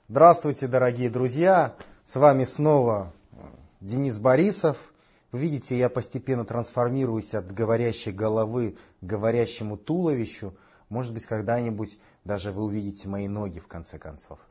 Здравствуйте, дорогие друзья! С вами снова Денис Борисов. Вы видите, я постепенно трансформируюсь от говорящей головы к говорящему туловищу. Может быть, когда-нибудь даже вы увидите мои ноги в конце концов.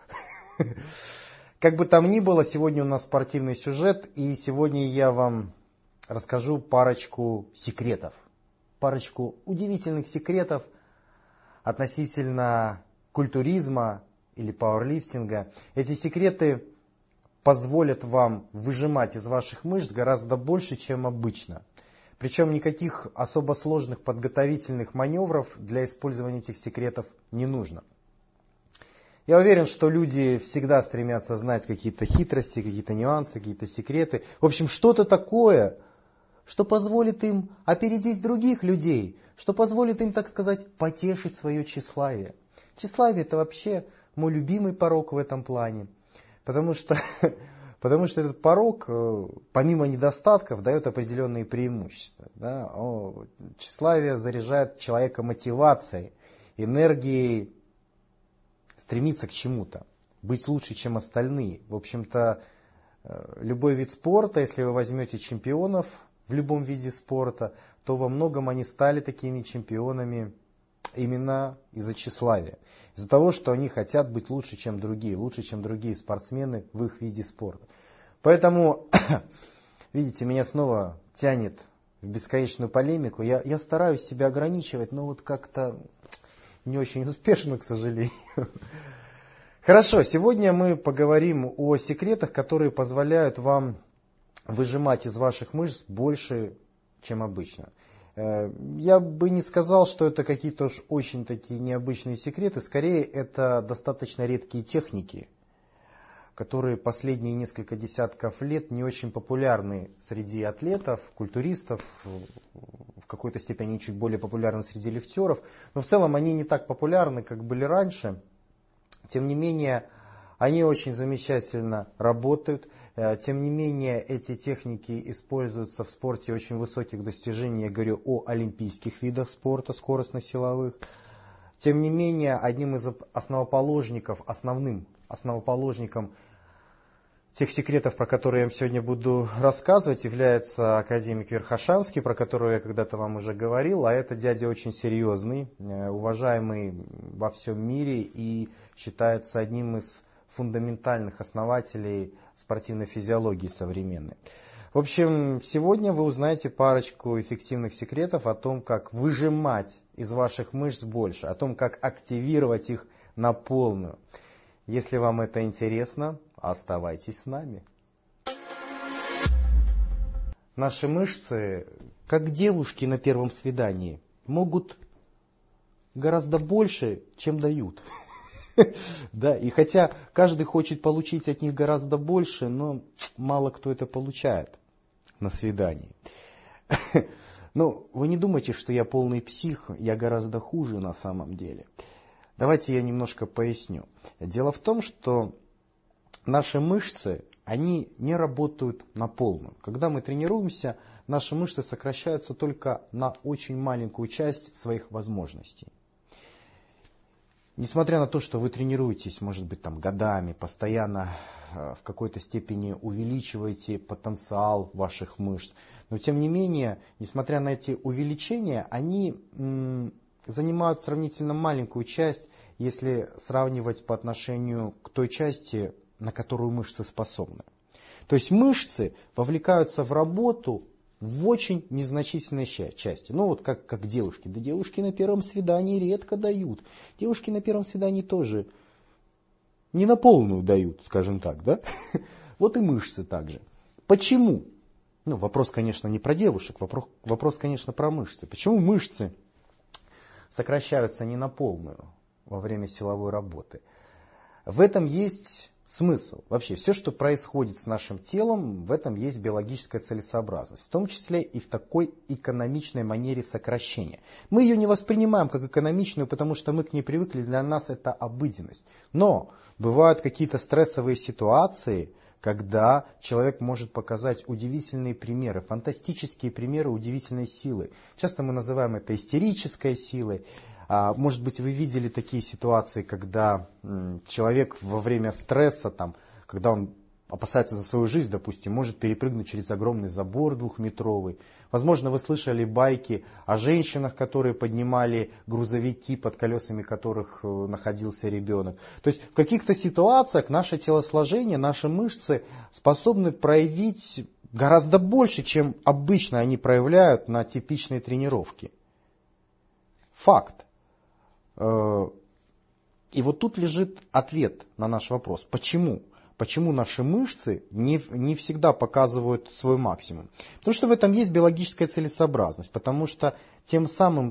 Как бы там ни было, сегодня у нас спортивный сюжет, и сегодня я вам расскажу парочку секретов. Парочку удивительных секретов относительно культуризма или пауэрлифтинга. Эти секреты позволят вам выжимать из ваших мышц гораздо больше, чем обычно. Причем никаких особо сложных подготовительных маневров для использования этих секретов не нужно. Я уверен, что люди всегда стремятся знать какие-то хитрости, какие-то нюансы, какие-то секреты. В общем, что-то такое, что позволит им опередить других людей, что позволит им, так сказать, потешить свое тщеславие. Тщеславие — это вообще мой любимый порок в этом плане, потому что этот порок, помимо недостатков, дает определенные преимущества. Да? Тщеславие заряжает человека мотивацией, энергией стремиться к чему-то, быть лучше, чем остальные. В общем-то, любой вид спорта, если вы возьмете чемпионов в любом виде спорта, то во многом они стали такими чемпионами именно из-за тщеславия. Из-за того, что они хотят быть лучше, чем другие спортсмены в их виде спорта. Поэтому, видите, меня снова тянет в бесконечную полемику. Я стараюсь себя ограничивать, но вот как-то не очень успешно, к сожалению. Хорошо, сегодня мы поговорим о секретах, которые позволяют вам выжимать из ваших мышц больше, чем обычно. Я бы не сказал, что это какие-то уж очень такие необычные секреты. Скорее, это достаточно редкие техники, которые последние несколько десятков лет не очень популярны среди атлетов, культуристов. В какой-то степени они чуть более популярны среди лифтеров. Но в целом они не так популярны, как были раньше. Тем не менее, они очень замечательно работают. Тем не менее, эти техники используются в спорте очень высоких достижений. Я говорю о олимпийских видах спорта, скоростно-силовых. Тем не менее, одним из основным основоположником тех секретов, про которые я вам сегодня буду рассказывать, является академик Верхошанский, про которого я когда-то вам уже говорил. А это дядя очень серьезный, уважаемый во всем мире и считается одним из фундаментальных основателей спортивной физиологии современной. В общем, сегодня вы узнаете парочку эффективных секретов о том, как выжимать из ваших мышц больше, о том, как активировать их на полную. Если вам это интересно, оставайтесь с нами. Наши мышцы, как девушки на первом свидании, могут гораздо больше, чем дают. Да, и хотя каждый хочет получить от них гораздо больше, но мало кто это получает на свидании. Ну, вы не думайте, что я полный псих, я гораздо хуже на самом деле. Давайте я немножко поясню. Дело в том, что наши мышцы, они не работают на полную. Когда мы тренируемся, наши мышцы сокращаются только на очень маленькую часть своих возможностей. Несмотря на то, что вы тренируетесь, может быть, там, годами, постоянно в какой-то степени увеличиваете потенциал ваших мышц, но тем не менее, несмотря на эти увеличения, они занимают сравнительно маленькую часть, если сравнивать по отношению к той части, на которую мышцы способны. То есть мышцы вовлекаются в работу в очень незначительной части. Ну вот как девушки. Да девушки на первом свидании редко дают. Девушки на первом свидании тоже не на полную дают, скажем так, да? Вот и мышцы также. Почему? Ну, вопрос, конечно, не про девушек, вопрос, конечно, про мышцы. Почему мышцы сокращаются не на полную во время силовой работы? В этом есть смысл. Вообще, все, что происходит с нашим телом, в этом есть биологическая целесообразность. В том числе и в такой экономичной манере сокращения. Мы ее не воспринимаем как экономичную, потому что мы к ней привыкли, для нас это обыденность. Но бывают какие-то стрессовые ситуации, когда человек может показать удивительные примеры, фантастические примеры удивительной силы. Часто мы называем это истерической силой. Может быть, вы видели такие ситуации, когда человек во время стресса, когда он опасается за свою жизнь, допустим, может перепрыгнуть через огромный забор 2-метровый. Возможно, вы слышали байки о женщинах, которые поднимали грузовики, под колесами которых находился ребенок. То есть в каких-то ситуациях наше телосложение, наши мышцы способны проявить гораздо больше, чем обычно они проявляют на типичной тренировке. Факт. И вот тут лежит ответ на наш вопрос. Почему? Почему наши мышцы не всегда показывают свой максимум? Потому что в этом есть биологическая целесообразность, потому что тем самым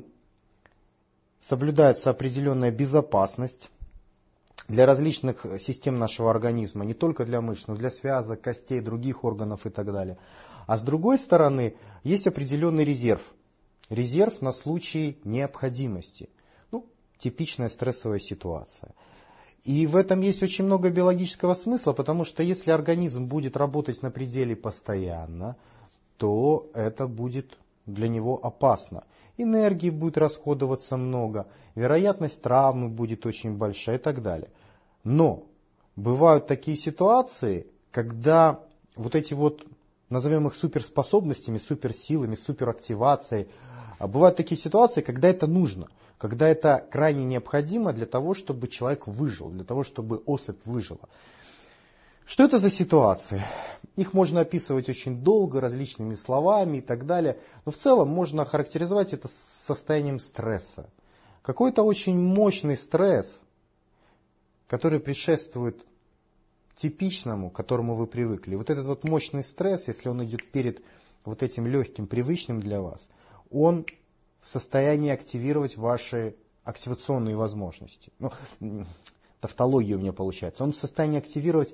соблюдается определенная безопасность для различных систем нашего организма, не только для мышц, но и для связок, костей, других органов и так далее. А с другой стороны, есть определенный резерв. Резерв на случай необходимости. Типичная стрессовая ситуация. И в этом есть очень много биологического смысла, потому что если организм будет работать на пределе постоянно, то это будет для него опасно. Энергии будет расходоваться много, вероятность травмы будет очень большая и так далее. Но бывают такие ситуации, когда вот эти назовем их суперспособностями, суперсилами, суперактивацией, бывают такие ситуации, когда это нужно. Когда это крайне необходимо для того, чтобы человек выжил, для того, чтобы особь выжила. Что это за ситуации? Их можно описывать очень долго, различными словами и так далее. Но в целом можно охарактеризовать это состоянием стресса. Какой-то очень мощный стресс, который предшествует типичному, к которому вы привыкли. Вот этот мощный стресс, если он идет перед вот этим легким, привычным для вас, он в состоянии активировать ваши активационные возможности. Тавтология у меня получается. Он в состоянии активировать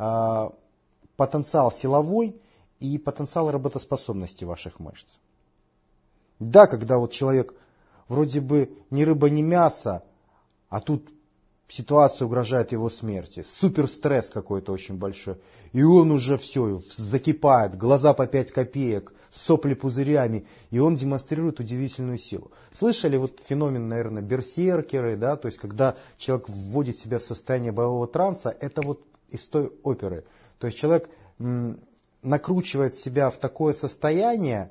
потенциал силовой и потенциал работоспособности ваших мышц. Да, когда человек вроде бы ни рыба, ни мясо, а тут ситуация угрожает его смерти, суперстресс какой-то очень большой, и он уже все, закипает, глаза по 5 копеек, сопли пузырями, и он демонстрирует удивительную силу. Слышали феномен, наверное, берсеркеры, да, то есть когда человек вводит себя в состояние боевого транса, это из той оперы. То есть человек накручивает себя в такое состояние,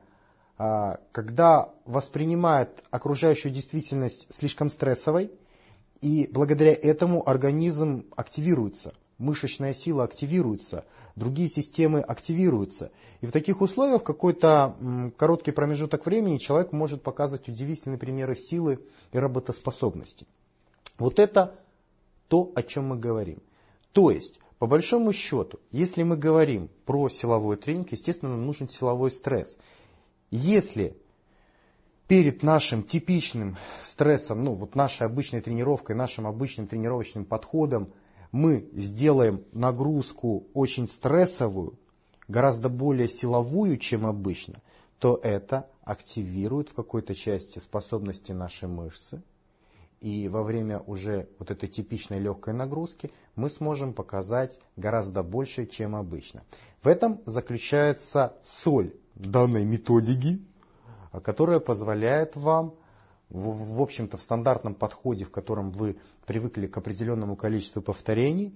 когда воспринимает окружающую действительность слишком стрессовой, и благодаря этому организм активируется, мышечная сила активируется, другие системы активируются. И в таких условиях в какой-то короткий промежуток времени человек может показывать удивительные примеры силы и работоспособности. Вот это то, о чем мы говорим. То есть, по большому счету, если мы говорим про силовой тренинг, естественно, нам нужен силовой стресс. Если перед нашим типичным стрессом, нашей обычной тренировкой, нашим обычным тренировочным подходом мы сделаем нагрузку очень стрессовую, гораздо более силовую, чем обычно, то это активирует в какой-то части способности нашей мышцы. И во время уже этой типичной легкой нагрузки мы сможем показать гораздо больше, чем обычно. В этом заключается соль данной методики, которая позволяет вам, в общем-то, в стандартном подходе, в котором вы привыкли к определенному количеству повторений,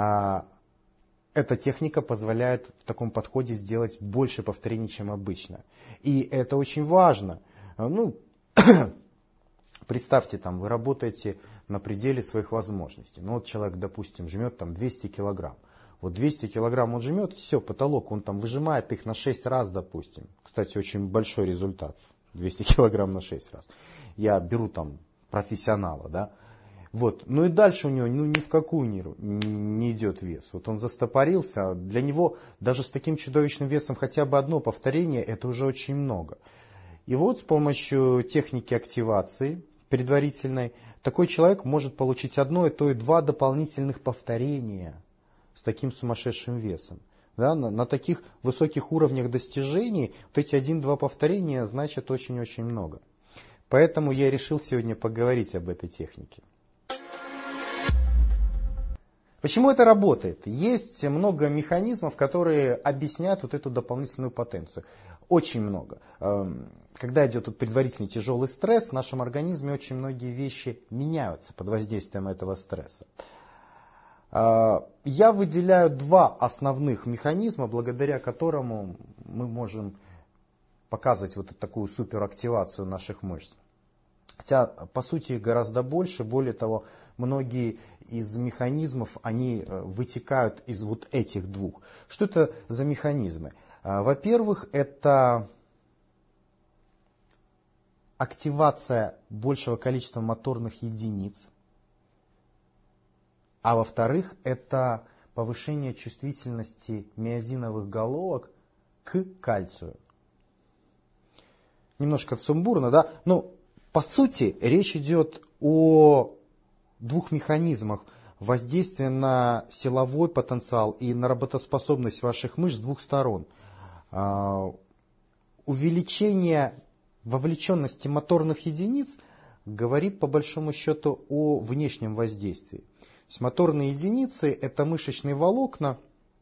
эта техника позволяет в таком подходе сделать больше повторений, чем обычно. И это очень важно. Представьте, вы работаете на пределе своих возможностей. Человек, допустим, жмет 200 килограмм. 200 килограмм он жмет, все, потолок, он выжимает их на 6 раз, допустим. Кстати, очень большой результат. 200 килограмм на 6 раз. Я беру профессионала, да. И дальше у него ни в какую не идет вес. Он застопорился. Для него даже с таким чудовищным весом хотя бы одно повторение, это уже очень много. И с помощью техники активации предварительной, такой человек может получить одно, и то и два дополнительных повторения с таким сумасшедшим весом. Да, на таких высоких уровнях достижений эти 1-2 повторения значат очень-очень много. Поэтому я решил сегодня поговорить об этой технике. Почему это работает? Есть много механизмов, которые объясняют вот эту дополнительную потенцию. Очень много. Когда идет предварительный тяжелый стресс, в нашем организме очень многие вещи меняются под воздействием этого стресса. Я выделяю два основных механизма, благодаря которому мы можем показывать вот такую суперактивацию наших мышц. Хотя, по сути, их гораздо больше. Более того, многие из механизмов, они вытекают из вот этих двух. Что это за механизмы? Во-первых, это активация большего количества моторных единиц. А во-вторых, это повышение чувствительности миозиновых головок к кальцию. Немножко сумбурно, да? Но по сути речь идет о двух механизмах воздействия на силовой потенциал и на работоспособность ваших мышц с двух сторон. Увеличение вовлеченности моторных единиц говорит по большому счету о внешнем воздействии. То есть моторные единицы — это мышечные волокна,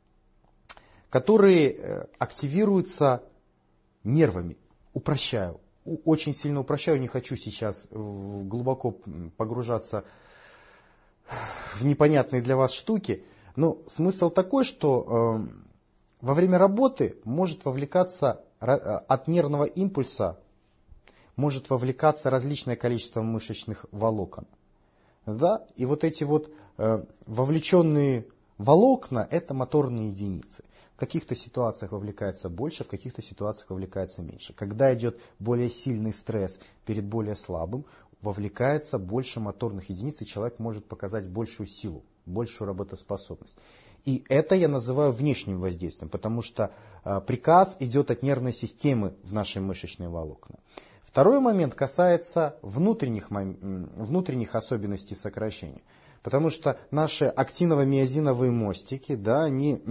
которые активируются нервами. Упрощаю. Очень сильно упрощаю, не хочу сейчас глубоко погружаться в непонятные для вас штуки. Но смысл такой, что во время работы может вовлекаться от нервного импульса, может вовлекаться различное количество мышечных волокон. Да? И вот эти вот вовлеченные волокна — это моторные единицы. В каких-то ситуациях вовлекается больше, в каких-то ситуациях вовлекается меньше. Когда идет более сильный стресс перед более слабым, вовлекается больше моторных единиц, и человек может показать большую силу, большую работоспособность. И это я называю внешним воздействием, потому что приказ идет от нервной системы в наши мышечные волокна. Второй момент касается внутренних особенностей сокращения. Потому что наши актиново-миозиновые мостики, да, они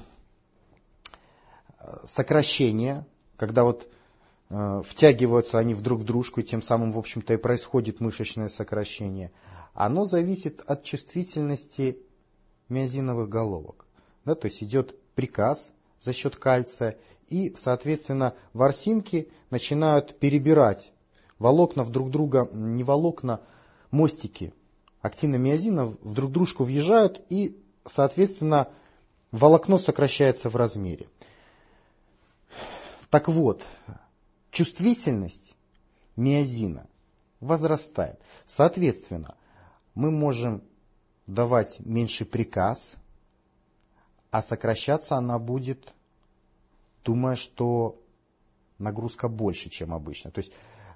сокращение, когда вот втягиваются они друг в дружку, и тем самым, в общем-то, и происходит мышечное сокращение, оно зависит от чувствительности миозиновых головок. Да, то есть идет приказ за счет кальция, и, соответственно, ворсинки начинают перебирать волокна в друг друга, не волокна, мостики актиномиозинов в друг дружку въезжают, и, соответственно, волокно сокращается в размере. Так вот, чувствительность миозина возрастает. Соответственно, мы можем давать меньший приказ, а сокращаться она будет, думая, что нагрузка больше, чем обычно. То есть,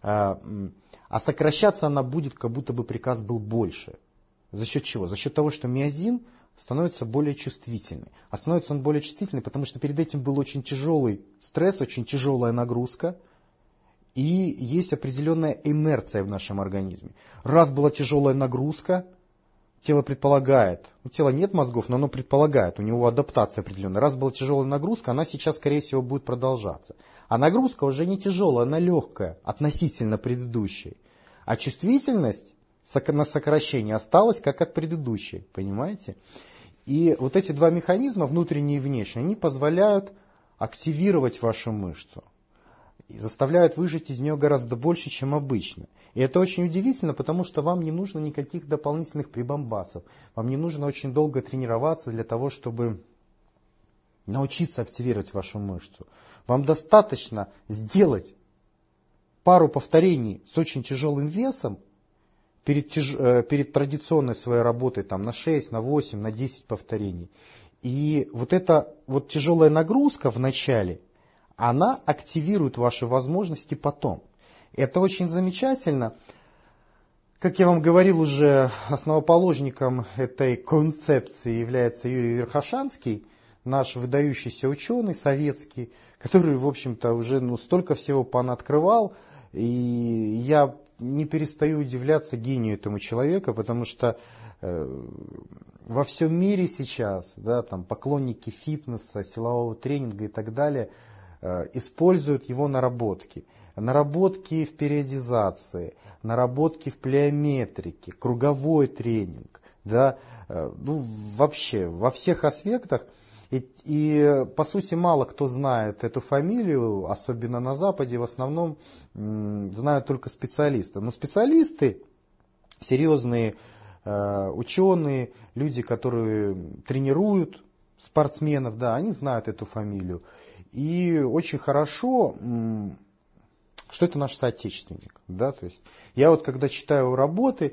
а сокращаться она будет, как будто бы приказ был больше. За счет чего? За счет того, что миозин становится более чувствительный. А становится он более чувствительный, потому что перед этим был очень тяжелый стресс, очень тяжелая нагрузка. И есть определенная инерция в нашем организме. Раз была тяжелая нагрузка, тело предполагает, у тела нет мозгов, но оно предполагает, у него адаптация определенная. Раз была тяжелая нагрузка, она сейчас, скорее всего, будет продолжаться. А нагрузка уже не тяжелая, она легкая, относительно предыдущей. А чувствительность на сокращение осталась как от предыдущей, понимаете? И вот эти два механизма, внутренний и внешний, они позволяют активировать вашу мышцу. И заставляют выжать из нее гораздо больше, чем обычно. И это очень удивительно, потому что вам не нужно никаких дополнительных прибамбасов. Вам не нужно очень долго тренироваться для того, чтобы научиться активировать вашу мышцу. Вам достаточно сделать пару повторений с очень тяжелым весом перед традиционной своей работой там, на 6, на 8, на 10 повторений. И вот эта вот тяжелая нагрузка в начале, она активирует ваши возможности потом. Это очень замечательно. Как я вам говорил уже, основоположником этой концепции является Юрий Верхошанский, наш выдающийся ученый советский, который, в общем-то, уже столько всего понаоткрывал. И я не перестаю удивляться гению этому человека, потому что во всем мире сейчас, да, там, поклонники фитнеса, силового тренинга и так далее используют его наработки. Наработки в периодизации, наработки в плеометрике, круговой тренинг, да, ну, вообще во всех аспектах. И по сути мало кто знает эту фамилию, особенно на Западе, в основном знают только специалисты. Но специалисты, серьезные ученые, люди, которые тренируют спортсменов, да, они знают эту фамилию. И очень хорошо, что это наш соотечественник. Да, то есть я вот когда читаю работы,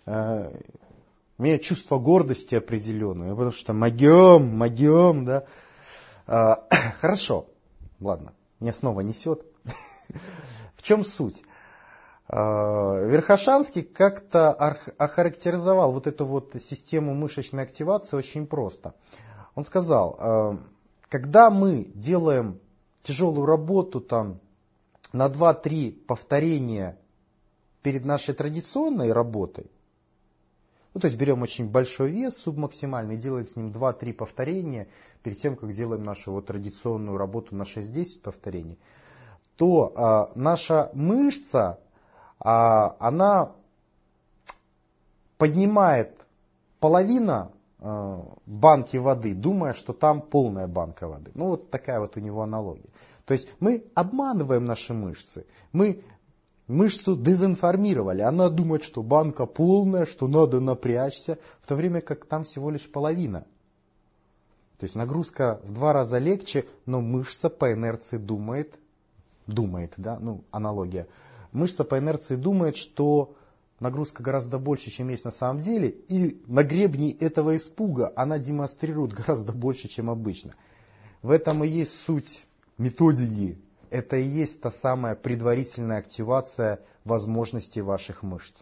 у меня чувство гордости определенное, потому что могем, да. Хорошо, ладно, меня снова несет. В чем суть? Верхошанский как-то охарактеризовал вот эту вот систему мышечной активации очень просто. Он сказал, когда мы делаем тяжелую работу там, на 2-3 повторения перед нашей традиционной работой, ну, то есть берем очень большой вес субмаксимальный, делаем с ним 2-3 повторения перед тем, как делаем нашу вот традиционную работу на 6-10 повторений, то наша мышца, она поднимает половину банки воды, думая, что там полная банка воды. Ну, вот такая вот у него аналогия. То есть мы обманываем наши мышцы. Мы мышцу дезинформировали. Она думает, что банка полная, что надо напрячься, в то время как там всего лишь половина. То есть нагрузка в 2 раза легче, но мышца по инерции думает, да, ну, аналогия. Мышца по инерции думает, что нагрузка гораздо больше, чем есть на самом деле, и на гребне этого испуга она демонстрирует гораздо больше, чем обычно. В этом и есть суть методики. Это и есть та самая предварительная активация возможностей ваших мышц.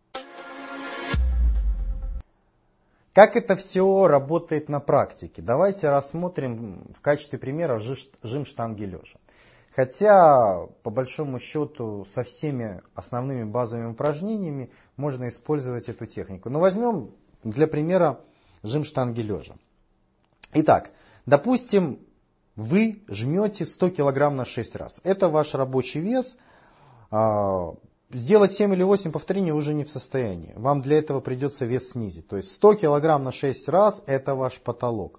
Как это все работает на практике? Давайте рассмотрим в качестве примера жим штанги лежа. Хотя, по большому счету, со всеми основными базовыми упражнениями можно использовать эту технику. Но возьмем для примера жим штанги лежа. Итак, допустим, вы жмете 100 кг на 6 раз. Это ваш рабочий вес. Сделать 7 или 8 повторений вы уже не в состоянии. Вам для этого придется вес снизить. То есть 100 кг на 6 раз это ваш потолок.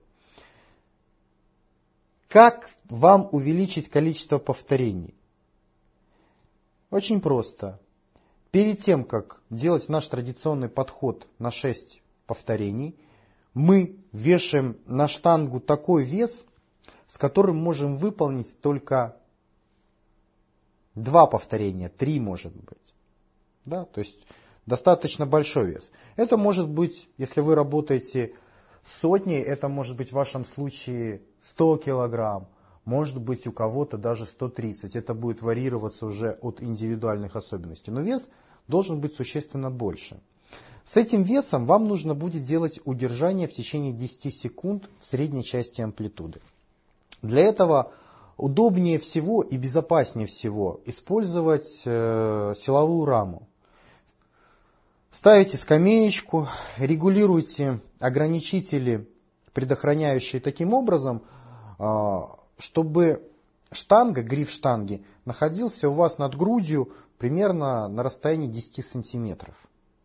Как вам увеличить количество повторений? Очень просто. Перед тем, как делать наш традиционный подход на 6 повторений, мы вешаем на штангу такой вес, с которым можем выполнить только 2 повторения, 3 может быть. Да? То есть достаточно большой вес. Это может быть, если вы работаете сотней, это может быть в вашем случае 100 килограмм, может быть у кого-то даже 130. Это будет варьироваться уже от индивидуальных особенностей. Но вес должен быть существенно больше. С этим весом вам нужно будет делать удержание в течение 10 секунд в средней части амплитуды. Для этого удобнее всего и безопаснее всего использовать силовую раму. Ставите скамеечку, регулируйте ограничители, предохраняющие таким образом, чтобы штанга, гриф штанги находился у вас над грудью примерно на расстоянии 10 сантиметров.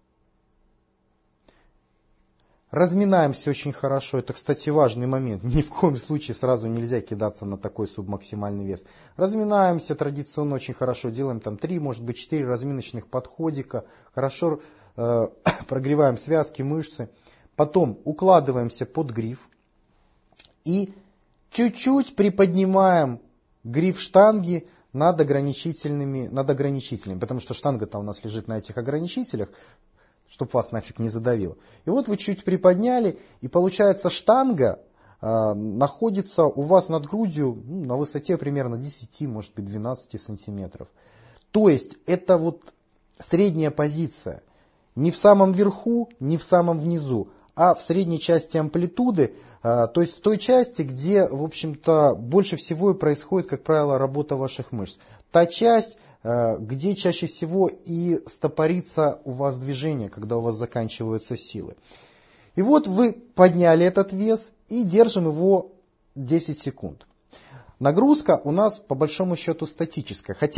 Разминаемся очень хорошо. Это, кстати, важный момент. Ни в коем случае сразу нельзя кидаться на такой субмаксимальный вес. Разминаемся традиционно очень хорошо. Делаем там 3, может быть 4 разминочных подходика. Хорошо прогреваем связки, мышцы. Потом укладываемся под гриф. И чуть-чуть приподнимаем гриф штанги над ограничителями. Потому что штанга-то у нас лежит на этих ограничителях, чтобы вас нафиг не задавило. И вот вы чуть приподняли, и получается штанга находится у вас над грудью на высоте примерно 10, может быть 12 сантиметров. То есть это вот средняя позиция. Не в самом верху, не в самом внизу, а в средней части амплитуды, то есть в той части, где, в общем-то, больше всего и происходит, как правило, работа ваших мышц. Та часть, где чаще всего и стопорится у вас движение, когда у вас заканчиваются силы. И вот вы подняли этот вес и держим его 10 секунд. Нагрузка у нас по большому счету статическая. Хотя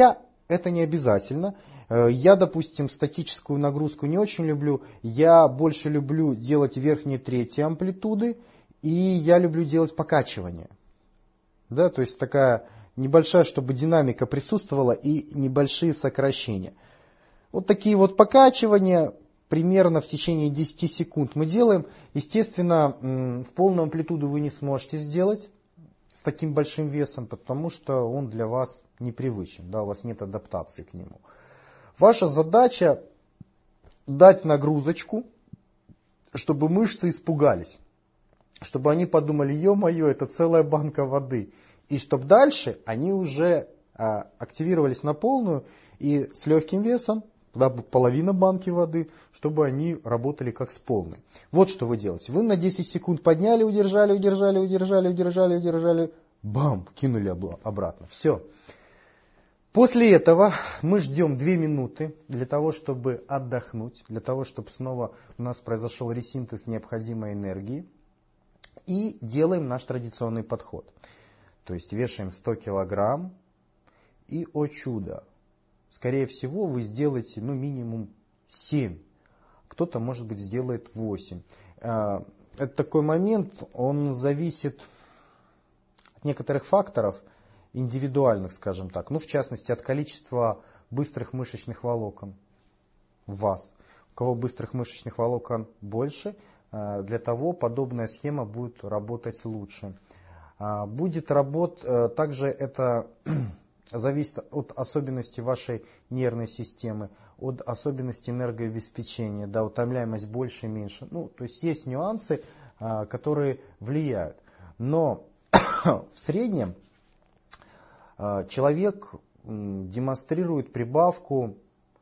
это не обязательно. Я, допустим, статическую нагрузку не очень люблю. Я больше люблю делать верхние трети амплитуды. И я люблю делать покачивание. Да, то есть такая небольшая, чтобы динамика присутствовала, и небольшие сокращения. Вот такие вот покачивания примерно в течение 10 секунд мы делаем. Естественно, в полную амплитуду вы не сможете сделать с таким большим весом, потому что он для вас непривычен, да, у вас нет адаптации к нему. Ваша задача дать нагрузочку, чтобы мышцы испугались, чтобы они подумали: ё-моё, это целая банка воды. И чтобы дальше они уже активировались на полную и с легким весом, половина банки воды, чтобы они работали как с полной. Вот что вы делаете. Вы на 10 секунд подняли, удержали, бам, кинули обратно. Все. После этого мы ждем 2 минуты для того, чтобы отдохнуть, для того, чтобы снова у нас произошел ресинтез необходимой энергии. И делаем наш традиционный подход. То есть вешаем 100 килограмм и, о чудо, скорее всего вы сделаете минимум 7. Кто-то, может быть, сделает 8. Это такой момент, он зависит от некоторых факторов, индивидуальных, скажем так. В частности, от количества быстрых мышечных волокон в вас. У кого быстрых мышечных волокон больше, для того подобная схема будет работать лучше. Также это зависит от особенностей вашей нервной системы, от особенностей энергообеспечения, да, утомляемость больше, меньше. То есть есть нюансы, которые влияют. Но в среднем человек демонстрирует прибавку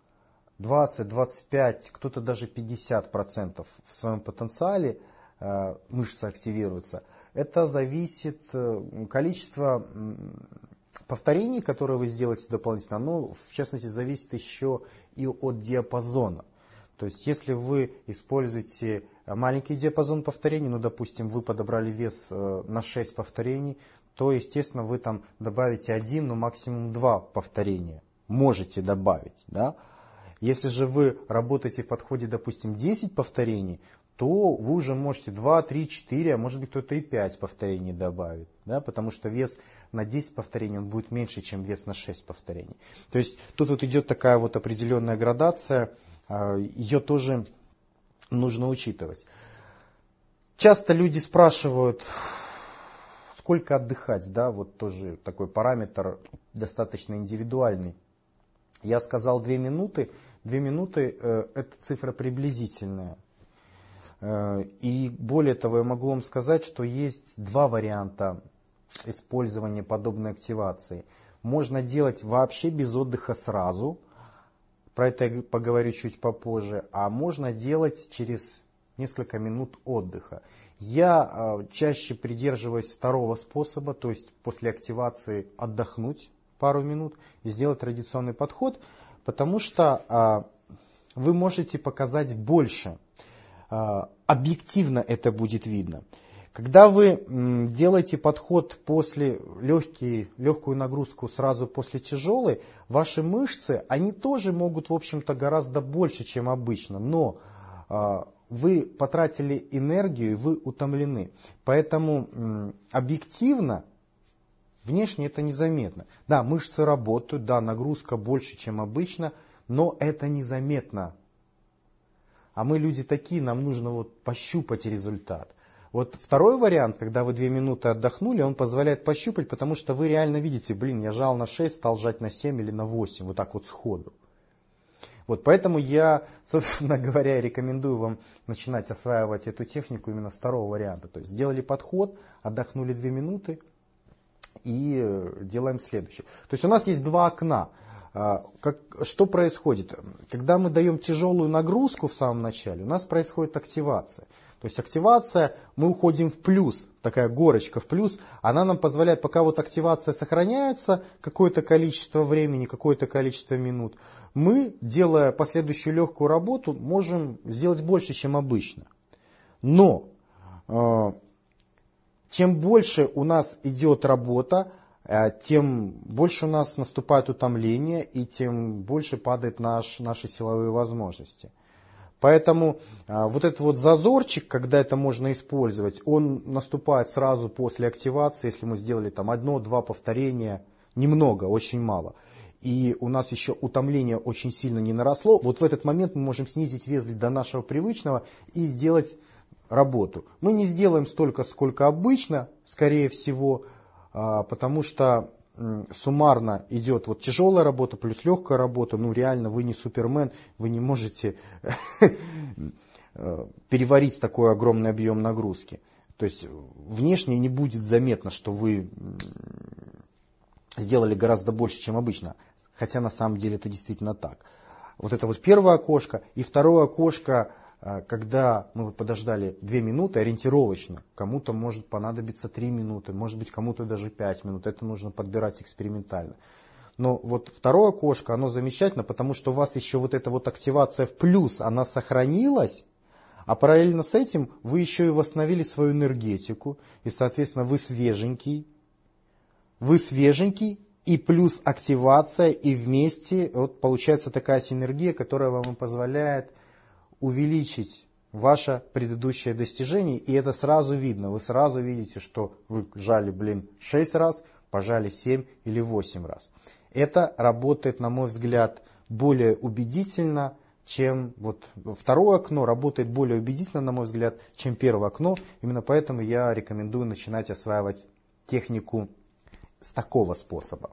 20-25, кто-то даже 50% в своем потенциале мышцы активируются. Это зависит количество повторений, которые вы сделаете дополнительно, оно в частности зависит еще и от диапазона. То есть если вы используете маленький диапазон повторений, допустим, вы подобрали вес на 6 повторений, то естественно вы там добавите 1, максимум 2 повторения. Можете добавить, да? Если же вы работаете в подходе, допустим, 10 повторений, то вы уже можете 2, 3, 4, а может быть кто-то и 5 повторений добавит. Да? Потому что вес на 10 повторений он будет меньше, чем вес на 6 повторений. То есть тут вот идет такая вот определенная градация, ее тоже нужно учитывать. Часто люди спрашивают, сколько отдыхать, да, вот тоже такой параметр достаточно индивидуальный. Я сказал 2 минуты. 2 минуты это цифра приблизительная. И более того, я могу вам сказать, что есть 2 варианта использования подобной активации. Можно делать вообще без отдыха сразу. Про это я поговорю чуть попозже. А можно делать через несколько минут отдыха. Я чаще придерживаюсь второго способа, то есть после активации отдохнуть пару минут и сделать традиционный подход, потому что вы можете показать больше. Объективно это будет видно. Когда вы делаете подход после легкую нагрузку сразу после тяжелой, ваши мышцы, они тоже могут, в общем-то, гораздо больше, чем обычно, но вы потратили энергию, и вы утомлены. Поэтому объективно, внешне это незаметно. Да, мышцы работают, да, нагрузка больше, чем обычно, но это незаметно. А мы люди такие, нам нужно пощупать результат. Вот второй вариант, когда вы 2 минуты отдохнули, он позволяет пощупать, потому что вы реально видите, я жал на 6, стал жать на 7 или на 8, вот так вот сходу. Вот поэтому я, собственно говоря, рекомендую вам начинать осваивать эту технику именно с второго варианта. То есть сделали подход, отдохнули 2 минуты и делаем следующее. То есть у нас есть 2 окна. Что происходит? Когда мы даем тяжелую нагрузку в самом начале, у нас происходит активация. То есть активация, мы уходим в плюс, такая горочка в плюс, она нам позволяет, пока активация сохраняется, какое-то количество времени, какое-то количество минут, мы, делая последующую легкую работу, можем сделать больше, чем обычно. Но чем больше у нас идет работа, тем больше у нас наступает утомление, и тем больше падают наши силовые возможности. Поэтому вот этот вот зазорчик, когда это можно использовать, он наступает сразу после активации, если мы сделали там 1-2 повторения, немного, очень мало. И у нас еще утомление очень сильно не наросло. Вот в этот момент мы можем снизить вес до нашего привычного и сделать работу. Мы не сделаем столько, сколько обычно, скорее всего, потому что суммарно идет вот тяжелая работа плюс легкая работа. Ну реально вы не супермен, вы не можете переварить такой огромный объем нагрузки. То есть внешне не будет заметно, что вы сделали гораздо больше, чем обычно. Хотя на самом деле это действительно так. Вот это вот первое окошко. И второе окошко, когда мы подождали 2 минуты, ориентировочно. Кому-то может понадобиться 3 минуты, может быть кому-то даже 5 минут. Это нужно подбирать экспериментально. Но вот второе окошко, оно замечательно, потому что у вас еще вот эта вот активация в плюс, она сохранилась. А параллельно с этим вы еще и восстановили свою энергетику. И, соответственно, вы свеженький. И плюс активация, и вместе вот получается такая синергия, которая вам позволяет увеличить ваше предыдущее достижение. И это сразу видно. Вы сразу видите, что вы жали, 6 раз, пожали 7 или 8 раз. Это работает, на мой взгляд, более убедительно, чем вот второе окно работает более убедительно, на мой взгляд, чем первое окно. Именно поэтому я рекомендую начинать осваивать технику с такого способа.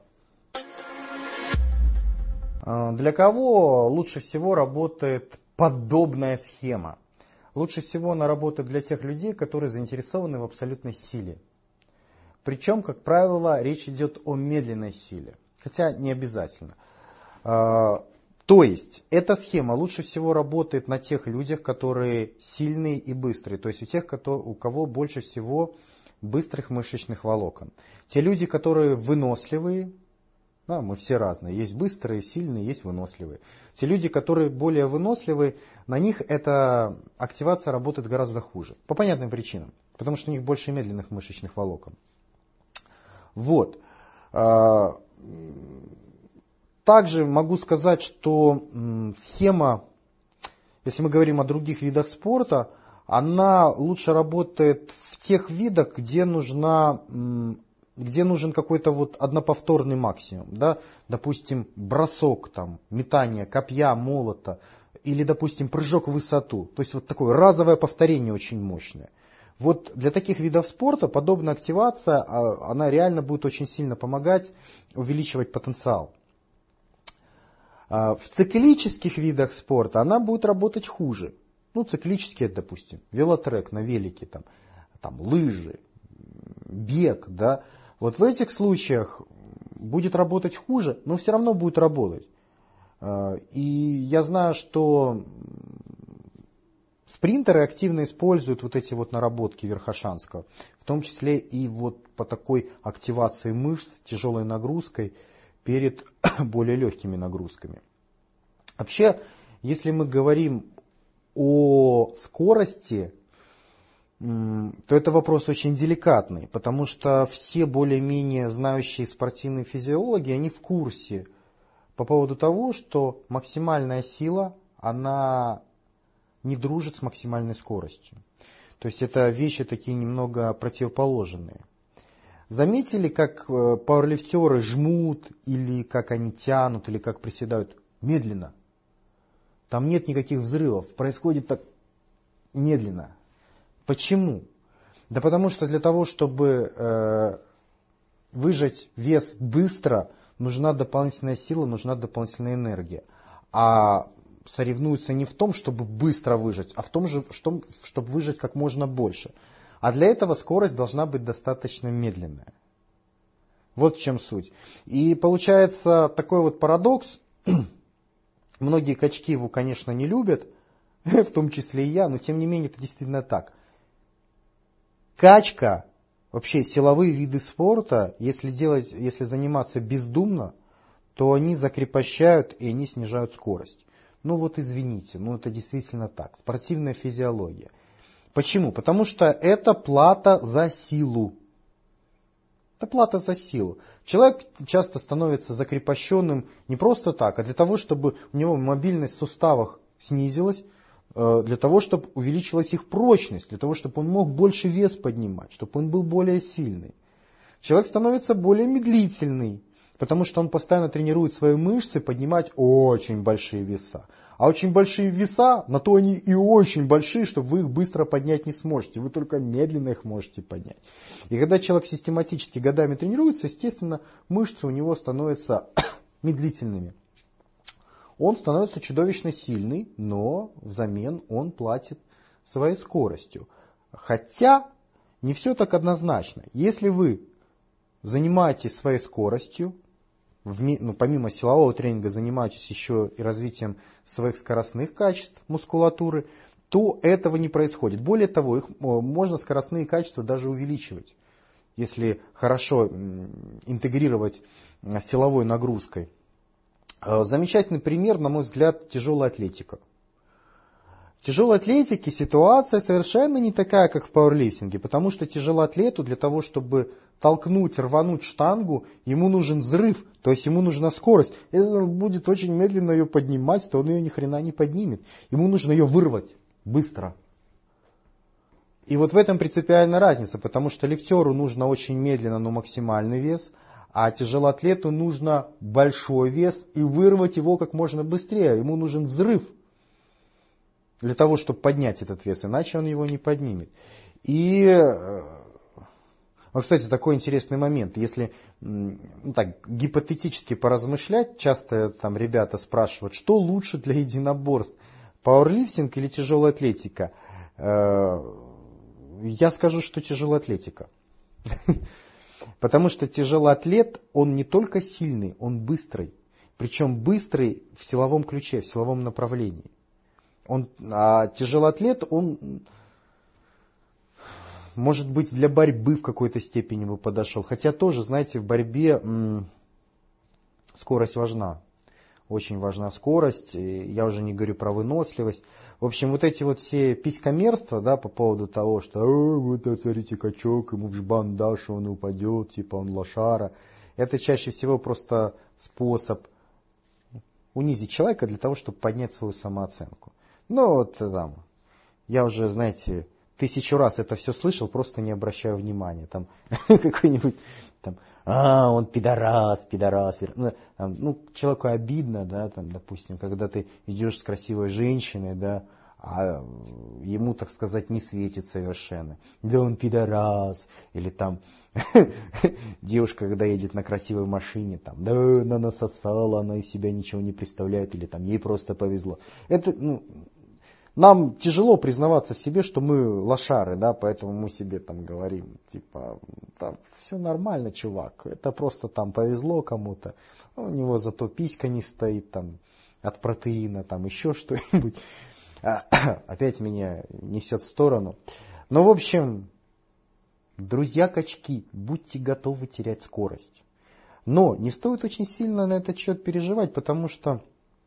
Для кого лучше всего работает подобная схема? Лучше всего она работает для тех людей, которые заинтересованы в абсолютной силе. Причем, как правило, речь идет о медленной силе. Хотя не обязательно. То есть, эта схема лучше всего работает на тех людях, которые сильные и быстрые. То есть, у тех, у кого больше всего быстрых мышечных волокон. Те люди, которые выносливые, да, мы все разные, есть быстрые, сильные, есть выносливые. Те люди, которые более выносливые, на них эта активация работает гораздо хуже. По понятным причинам. Потому что у них больше медленных мышечных волокон. Вот. Также могу сказать, что схема, если мы говорим о других видах спорта, она лучше работает в тех видах, где нужен какой-то вот одноповторный максимум. Да? Допустим, бросок, метание копья, молота, или, допустим, прыжок в высоту. То есть вот такое разовое повторение очень мощное. Вот для таких видов спорта подобная активация, она реально будет очень сильно помогать увеличивать потенциал. В циклических видах спорта она будет работать хуже. Ну, циклические, допустим, велотрек на велике, лыжи, бег, да. Вот в этих случаях будет работать хуже, но все равно будет работать. И я знаю, что спринтеры активно используют вот эти вот наработки Верхошанского, в том числе и вот по такой активации мышц тяжелой нагрузкой перед более легкими нагрузками. Вообще, если мы говорим о скорости, то это вопрос очень деликатный, потому что все более-менее знающие спортивные физиологи, они в курсе по поводу того, что максимальная сила, она не дружит с максимальной скоростью. То есть это вещи такие немного противоположные. Заметили, как пауэрлифтеры жмут, или как они тянут, или как приседают? Медленно. Там нет никаких взрывов. Происходит так медленно. Почему? Да потому что для того, чтобы выжать вес быстро, нужна дополнительная сила, нужна дополнительная энергия. А соревнуются не в том, чтобы быстро выжать, а в том, чтобы выжать как можно больше. А для этого скорость должна быть достаточно медленная. Вот в чем суть. И получается такой вот парадокс. Многие качки его, конечно, не любят, в том числе и я, но тем не менее это действительно так. Качка, вообще силовые виды спорта, если заниматься бездумно, то они закрепощают и они снижают скорость. Ну вот извините, это действительно так. Спортивная физиология. Почему? Потому что это плата за силу. Это плата за силу. Человек часто становится закрепощенным не просто так, а для того, чтобы у него мобильность в суставах снизилась, для того, чтобы увеличилась их прочность, для того, чтобы он мог больше вес поднимать, чтобы он был более сильный. Человек становится более медлительный, потому что он постоянно тренирует свои мышцы поднимать очень большие веса. А очень большие веса, на то они и очень большие, что вы их быстро поднять не сможете. Вы только медленно их можете поднять. И когда человек систематически годами тренируется, естественно, мышцы у него становятся медлительными. Он становится чудовищно сильный, но взамен он платит своей скоростью. Хотя не все так однозначно. Если вы занимаетесь своей скоростью, помимо силового тренинга занимаетесь еще и развитием своих скоростных качеств мускулатуры, то этого не происходит. Более того, можно скоростные качества даже увеличивать, если хорошо интегрировать с силовой нагрузкой. Замечательный пример, на мой взгляд, тяжелая атлетика. В тяжелой атлетике ситуация совершенно не такая, как в пауэрлифтинге, потому что тяжелоатлету для того, чтобы толкнуть, рвануть штангу, ему нужен взрыв, то есть ему нужна скорость. Если он будет очень медленно ее поднимать, то он ее ни хрена не поднимет. Ему нужно ее вырвать быстро. И вот в этом принципиальная разница, потому что лифтеру нужно очень медленно, но максимальный вес, а тяжелоатлету нужно большой вес и вырвать его как можно быстрее. Ему нужен взрыв для того, чтобы поднять этот вес, иначе он его не поднимет. И, кстати, такой интересный момент. Если так, гипотетически поразмышлять, часто там ребята спрашивают, что лучше для единоборств, пауэрлифтинг или тяжелая атлетика? Я скажу, что тяжелая атлетика. Потому что тяжелоатлет, он не только сильный, он быстрый. Причем быстрый в силовом ключе, в силовом направлении. А тяжелоатлет, он, может быть, для борьбы в какой-то степени бы подошел. Хотя тоже, знаете, в борьбе скорость важна. Очень важна скорость. Я уже не говорю про выносливость. В общем, вот эти вот все писькомерства, да, по поводу того, что вот смотрите, качок, ему в жбан дашь, он упадет, типа он лошара. Это чаще всего просто способ унизить человека для того, чтобы поднять свою самооценку. Ну вот там, я уже, знаете, 1000 раз это все слышал, просто не обращаю внимания. Там какой-нибудь, там, он пидорас. Ну, человеку обидно, да, там, допустим, когда ты идешь с красивой женщиной, да, а ему, так сказать, не светит совершенно. Да он пидорас. Или там девушка, когда едет на красивой машине, там, да, она насосала, она из себя ничего не представляет, или там ей просто повезло. Это, нам тяжело признаваться в себе, что мы лошары, да, поэтому мы себе там говорим, типа, да, все нормально, чувак, это просто там повезло кому-то, у него зато писька не стоит там от протеина, там еще что-нибудь. Опять меня несет в сторону. Но, в общем, друзья качки, будьте готовы терять скорость. Но не стоит очень сильно на этот счет переживать, потому что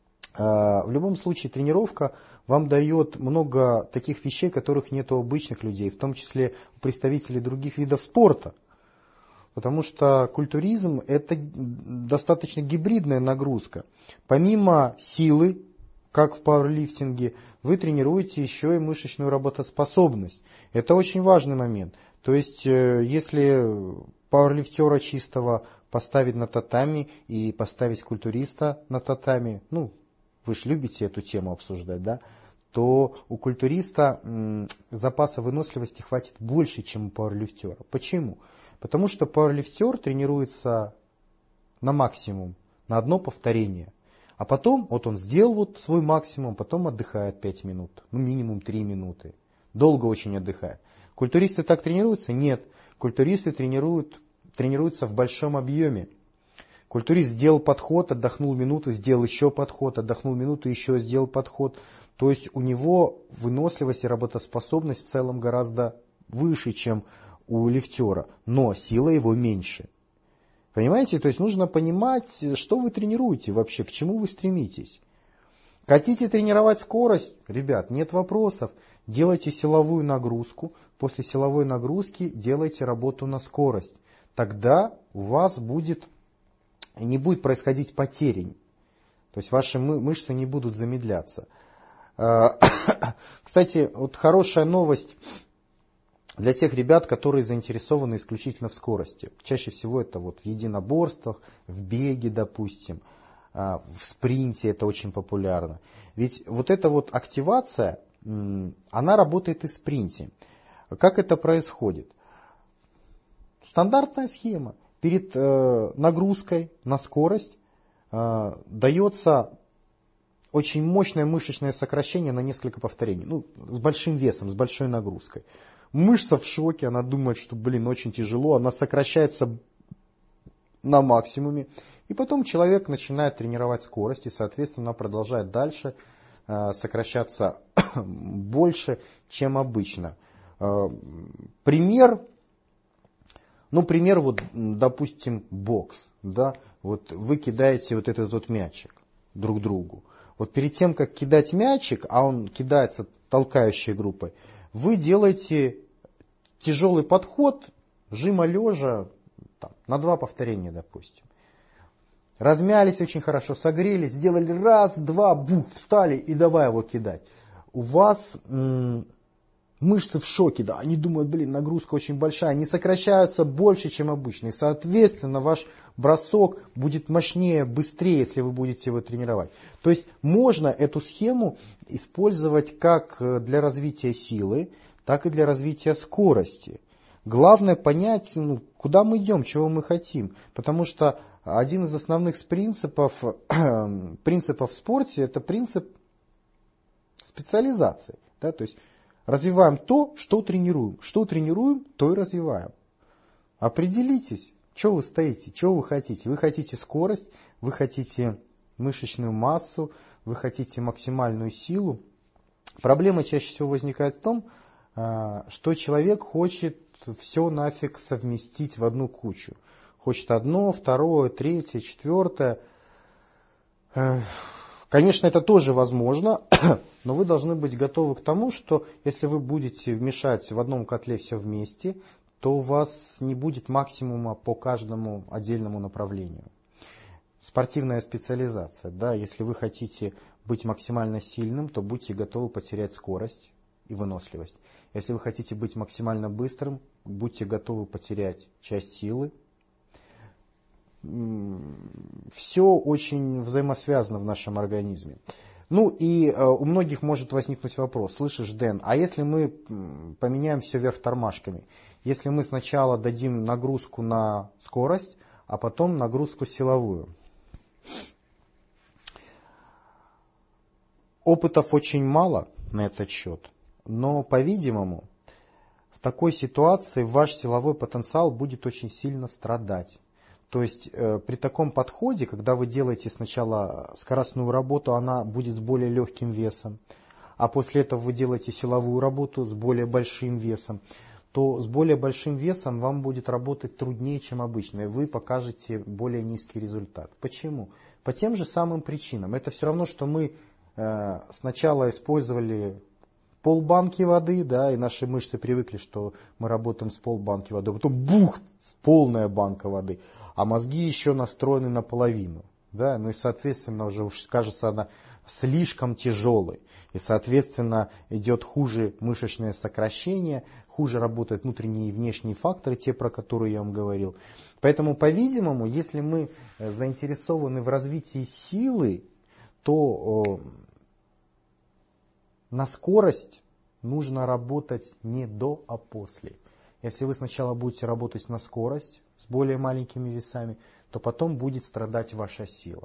в любом случае тренировка вам дает много таких вещей, которых нет у обычных людей, в том числе у представителей других видов спорта. Потому что культуризм – это достаточно гибридная нагрузка. Помимо силы, как в пауэрлифтинге, вы тренируете еще и мышечную работоспособность. Это очень важный момент. То есть, если пауэрлифтера чистого поставить на татами и поставить культуриста на татами, ну, вы же любите эту тему обсуждать, да, то у культуриста запаса выносливости хватит больше, чем у пауэрлифтера. Почему? Потому что пауэрлифтер тренируется на максимум, на одно повторение. А потом, вот он сделал вот свой максимум, потом отдыхает 5 минут, ну минимум 3 минуты. Долго очень отдыхает. Культуристы так тренируются? Нет. Культуристы тренируются в большом объеме. Культурист сделал подход, отдохнул минуту, сделал еще подход, отдохнул минуту, еще сделал подход. То есть у него выносливость и работоспособность в целом гораздо выше, чем у лифтера, но сила его меньше. Понимаете? То есть нужно понимать, что вы тренируете вообще, к чему вы стремитесь. Хотите тренировать скорость? Ребят, нет вопросов. Делайте силовую нагрузку. После силовой нагрузки делайте работу на скорость. тогда у вас не будет происходить потери. То есть ваши мышцы не будут замедляться. Кстати, вот хорошая новость для тех ребят, которые заинтересованы исключительно в скорости. Чаще всего это вот в единоборствах, в беге, допустим, в спринте это очень популярно. Ведь вот эта вот активация, она работает и в спринте. Как это происходит? Стандартная схема. Перед нагрузкой на скорость дается очень мощное мышечное сокращение на несколько повторений. Ну, с большим весом, с большой нагрузкой. Мышца в шоке, она думает, что, очень тяжело. Она сокращается на максимуме. И потом человек начинает тренировать скорость и, соответственно, продолжает дальше сокращаться больше, чем обычно. Пример, вот, допустим, бокс. Да? Вот вы кидаете вот этот вот мячик друг другу. Вот перед тем, как кидать мячик, а он кидается толкающей группой, вы делаете тяжелый подход, жима лежа, на 2 повторения, допустим. Размялись очень хорошо, согрелись, сделали раз, два, бух, встали и давай его кидать. У вас мышцы в шоке, да, они думают, нагрузка очень большая, они сокращаются больше, чем обычно. И, соответственно, ваш бросок будет мощнее, быстрее, если вы будете его тренировать. То есть можно эту схему использовать как для развития силы, так и для развития скорости. Главное понять, куда мы идем, чего мы хотим. Потому что один из основных принципов в спорте – это принцип специализации. Да? То есть развиваем то, что тренируем. Что тренируем, то и развиваем. Определитесь, что вы стоите, что вы хотите. Вы хотите скорость, вы хотите мышечную массу, вы хотите максимальную силу. Проблема чаще всего возникает в том, что человек хочет все нафиг совместить в одну кучу. Хочет одно, второе, третье, четвертое. Конечно, это тоже возможно, но вы должны быть готовы к тому, что если вы будете вмешать в одном котле все вместе, то у вас не будет максимума по каждому отдельному направлению. Спортивная специализация. Да, если вы хотите быть максимально сильным, то будьте готовы потерять скорость и выносливость. Если вы хотите быть максимально быстрым, будьте готовы потерять часть силы. Все очень взаимосвязано в нашем организме. И у многих может возникнуть вопрос: слышишь, Дэн, а если мы поменяем все вверх тормашками? Если мы сначала дадим нагрузку на скорость, а потом нагрузку силовую? Опытов очень мало на этот счет, но, по-видимому, в такой ситуации ваш силовой потенциал будет очень сильно страдать. То есть при таком подходе, когда вы делаете сначала скоростную работу, она будет с более легким весом, а после этого вы делаете силовую работу с более большим весом, то с более большим весом вам будет работать труднее, чем обычно, и вы покажете более низкий результат. Почему? По тем же самым причинам. Это все равно, что мы сначала использовали полбанки воды, да, и наши мышцы привыкли, что мы работаем с полбанки воды, потом бух, полная банка воды, а мозги еще настроены наполовину, да, и соответственно уже кажется она слишком тяжелой, и соответственно идет хуже мышечное сокращение, хуже работают внутренние и внешние факторы, те, про которые я вам говорил. Поэтому, по-видимому, если мы заинтересованы в развитии силы, то на скорость нужно работать не до, а после. Если вы сначала будете работать на скорость с более маленькими весами, то потом будет страдать ваша сила.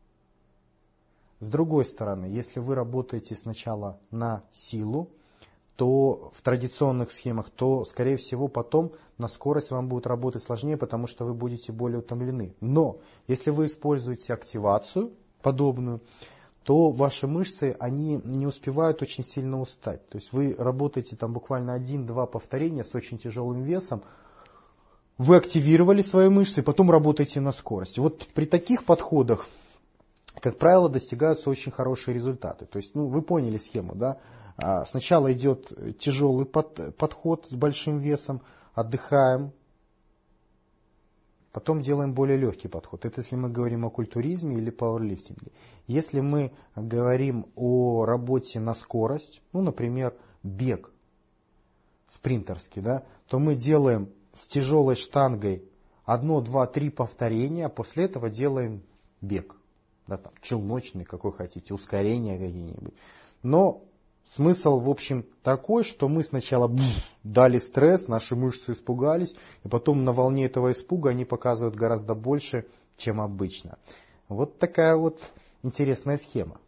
С другой стороны, если вы работаете сначала на силу, то в традиционных схемах, то, скорее всего, потом на скорость вам будет работать сложнее, потому что вы будете более утомлены. Но если вы используете активацию подобную, то ваши мышцы, они не успевают очень сильно устать. То есть вы работаете там буквально 1-2 повторения с очень тяжелым весом, вы активировали свои мышцы, и потом работаете на скорости. Вот при таких подходах, как правило, достигаются очень хорошие результаты. То есть, вы поняли схему, да? Сначала идет тяжелый подход с большим весом, отдыхаем, потом делаем более легкий подход. Это если мы говорим о культуризме или пауэрлифтинге. Если мы говорим о работе на скорость, ну, например, бег спринтерский, да, то мы делаем с тяжелой штангой 1, 2, 3 повторения, а после этого делаем бег. Да, там, челночный, какой хотите, ускорения какие-нибудь. Но смысл, в общем, такой, что мы сначала дали стресс, наши мышцы испугались, и потом на волне этого испуга они показывают гораздо больше, чем обычно. Вот такая вот интересная схема.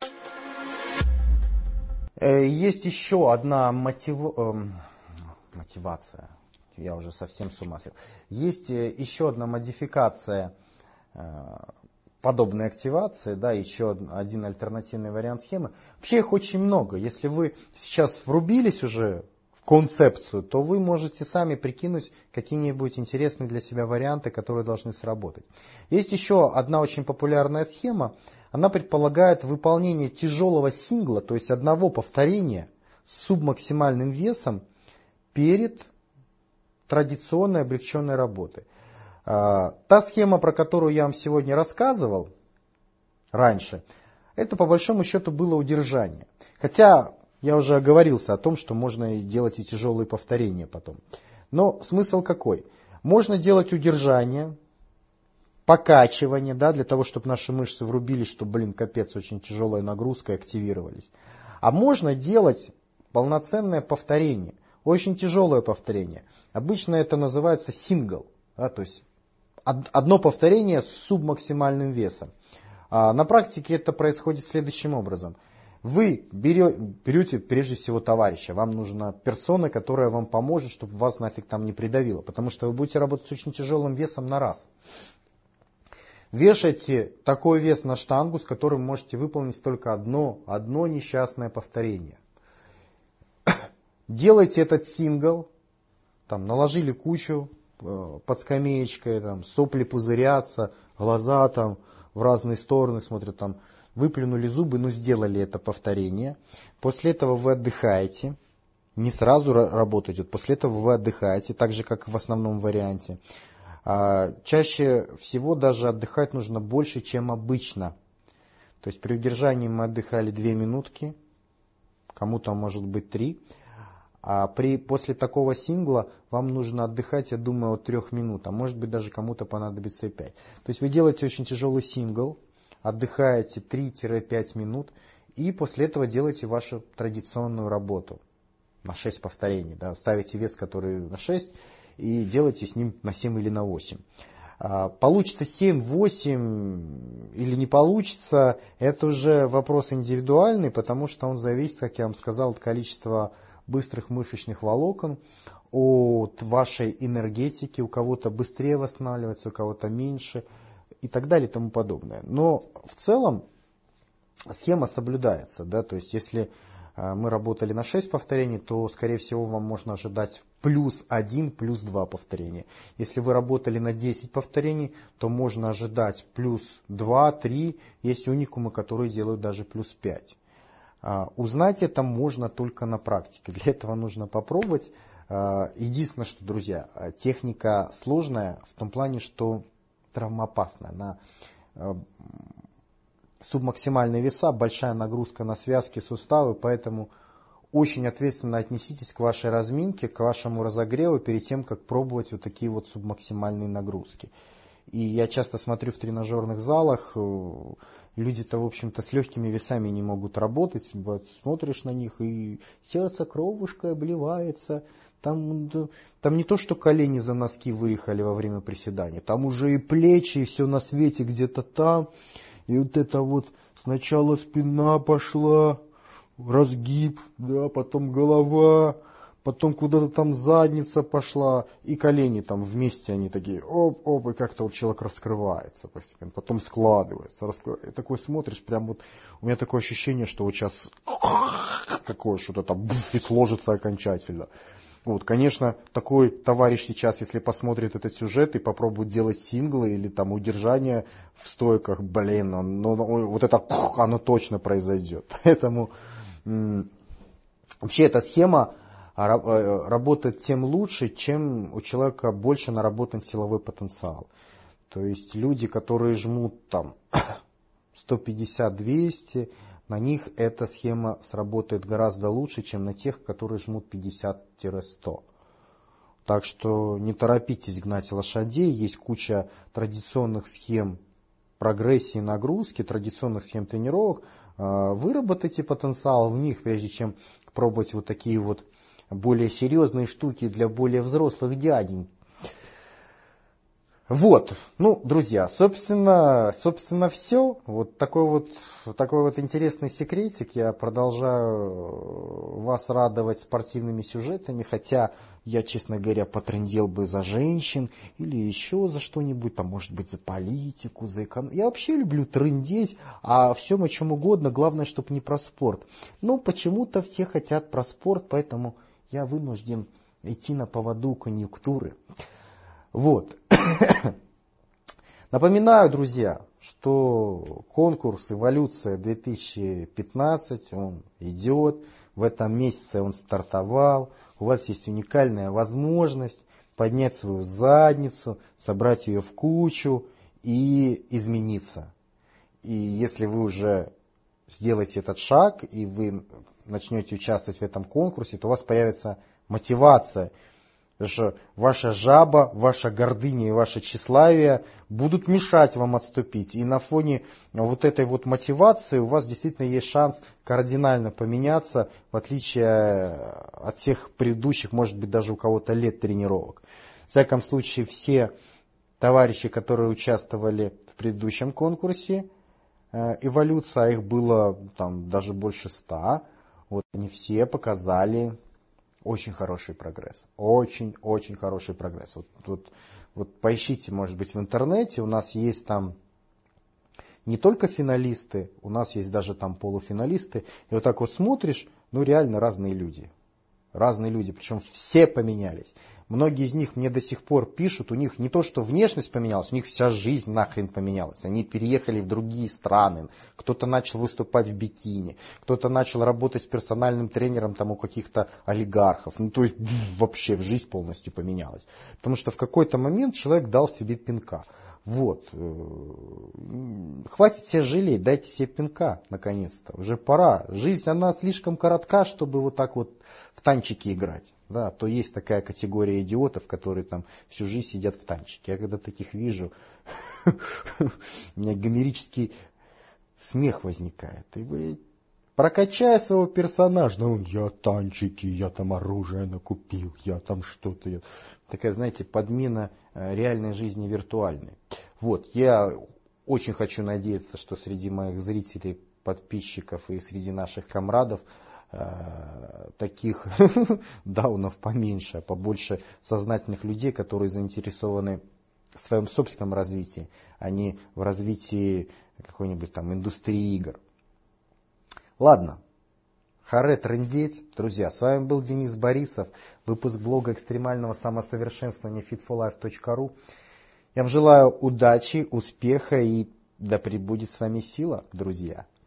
Есть еще одна мотивация. Я уже совсем с ума сошел. Есть еще одна модификация подобной активации, да, еще один альтернативный вариант схемы. Вообще их очень много. Если вы сейчас врубились уже в концепцию, то вы можете сами прикинуть какие-нибудь интересные для себя варианты, которые должны сработать. Есть еще одна очень популярная схема. Она предполагает выполнение тяжелого сингла, то есть одного повторения с субмаксимальным весом перед традиционной облегченной работой. Та схема, про которую я вам сегодня рассказывал раньше, это по большому счету было удержание. Хотя я уже оговорился о том, что можно делать и тяжелые повторения потом. Но смысл какой? Можно делать удержание, покачивание, да, для того, чтобы наши мышцы врубились, что, капец, очень тяжелая нагрузка, и активировались. А можно делать полноценное повторение, очень тяжелое повторение. Обычно это называется сингл, да, то есть одно повторение с субмаксимальным весом. На практике это происходит следующим образом. Вы берете прежде всего товарища, вам нужна персона, которая вам поможет, чтобы вас нафиг там не придавило, потому что вы будете работать с очень тяжелым весом на раз. Вешайте такой вес на штангу, с которым можете выполнить только одно несчастное повторение. Делайте этот сингл, там, наложили кучу под скамеечкой, там, сопли пузырятся, глаза там в разные стороны смотрят, там, выплюнули зубы, но сделали это повторение. После этого вы отдыхаете, не сразу работаете, после этого вы отдыхаете, так же как в основном варианте. Чаще всего даже отдыхать нужно больше, чем обычно. То есть при удержании мы отдыхали 2 минутки, кому-то может быть 3. А после такого сингла вам нужно отдыхать, я думаю, от 3 минут, а может быть даже кому-то понадобится и 5. То есть вы делаете очень тяжелый сингл, отдыхаете 3-5 минут и после этого делаете вашу традиционную работу на 6 повторений. Да, ставите вес, который на 6 и делаете с ним на 7 или на 8. Получится 7, 8 или не получится, это уже вопрос индивидуальный, потому что он зависит, как я вам сказал, от количества быстрых мышечных волокон, от вашей энергетики, у кого-то быстрее восстанавливается, у кого-то меньше и так далее и тому подобное. Но в целом схема соблюдается, да, то есть если мы работали на 6 повторений, то скорее всего вам можно ожидать +1, +2 повторения. Если вы работали на 10 повторений, то можно ожидать +2, 3, есть уникумы, которые делают даже +5. Узнать это можно только на практике. Для этого нужно попробовать. Единственное, что, друзья, техника сложная в том плане, что травмоопасная. На субмаксимальные веса, большая нагрузка на связки, суставы, поэтому очень ответственно отнеситесь к вашей разминке, к вашему разогреву перед тем, как пробовать вот такие вот субмаксимальные нагрузки. И я часто смотрю в тренажерных залах, люди-то, в общем-то, с легкими весами не могут работать. Вот, смотришь на них, и сердце кровушкой обливается. Там не то, что колени за носки выехали во время приседания. Там уже и плечи, и все на свете где-то там. И вот это вот сначала спина пошла, разгиб, да, потом голова, потом куда-то там задница пошла, и колени там вместе они такие, оп, и как-то вот человек раскрывается постепенно, потом складывается. И такой смотришь, прям вот, у меня такое ощущение, что вот сейчас такое что-то там и сложится окончательно. Вот, конечно, такой товарищ сейчас, если посмотрит этот сюжет и попробует делать синглы или там удержания в стойках, вот это оно точно произойдет. Поэтому вообще эта схема работает тем лучше, чем у человека больше наработан силовой потенциал. То есть люди, которые жмут там 150-200, на них эта схема сработает гораздо лучше, чем на тех, которые жмут 50-100. Так что не торопитесь гнать лошадей, есть куча традиционных схем прогрессии нагрузки, традиционных схем тренировок. Выработайте потенциал в них, прежде чем пробовать вот такие вот более серьезные штуки для более взрослых дядень. Вот, ну, друзья, собственно все. Вот такой вот интересный секретик. Я продолжаю вас радовать спортивными сюжетами, хотя я, честно говоря, потрындел бы за женщин или еще за что-нибудь, там, может быть, за политику, за экономику. Я вообще люблю трындеть о всем, о чем угодно, главное, чтобы не про спорт. Но почему-то все хотят про спорт, поэтому я вынужден идти на поводу конъюнктуры. Вот. Напоминаю, друзья, что конкурс «Эволюция 2015», он идет, в этом месяце он стартовал, у вас есть уникальная возможность поднять свою задницу, собрать ее в кучу и измениться. И если вы уже сделаете этот шаг, и вы начнете участвовать в этом конкурсе, то у вас появится мотивация. Потому что ваша жаба, ваша гордыня и ваше тщеславие будут мешать вам отступить. И на фоне вот этой вот мотивации у вас действительно есть шанс кардинально поменяться, в отличие от всех предыдущих, может быть, даже у кого-то лет тренировок. В всяком случае, все товарищи, которые участвовали в предыдущем конкурсе «Эволюция», а их было там даже больше 100, вот они все показали очень хороший прогресс. Очень хороший прогресс. Вот поищите, может быть, в интернете. У нас есть там не только финалисты, у нас есть даже там полуфиналисты. И вот так вот смотришь, ну реально разные люди. Разные люди, причем все поменялись. Многие из них мне до сих пор пишут, у них не то, что внешность поменялась, у них вся жизнь нахрен поменялась. Они переехали в другие страны, кто-то начал выступать в бикини, кто-то начал работать с персональным тренером там, у каких-то олигархов. Ну то есть вообще жизнь полностью поменялась. Потому что в какой-то момент человек дал себе пинка. Вот. Хватит себя жалеть, дайте себе пинка, наконец-то. Уже пора. Жизнь, она слишком коротка, чтобы вот так вот в танчики играть. Да, то есть такая категория идиотов, которые там всю жизнь сидят в танчике. Я когда таких вижу, у меня гомерический смех возникает. И вы прокачай своего персонажа. Ну, я танчики, я там оружие накупил, я там что-то. Такая, знаете, подмена реальной жизни виртуальной. Вот, я очень хочу надеяться, что среди моих зрителей, подписчиков и среди наших комрадов таких даунов поменьше, а побольше сознательных людей, которые заинтересованы в своем собственном развитии, а не в развитии какой-нибудь там индустрии игр. Ладно, харе трындеть. Друзья, с вами был Денис Борисов, выпуск блога экстремального самосовершенствования fitforlife.ru. Я вам желаю удачи, успеха и да пребудет с вами сила, друзья.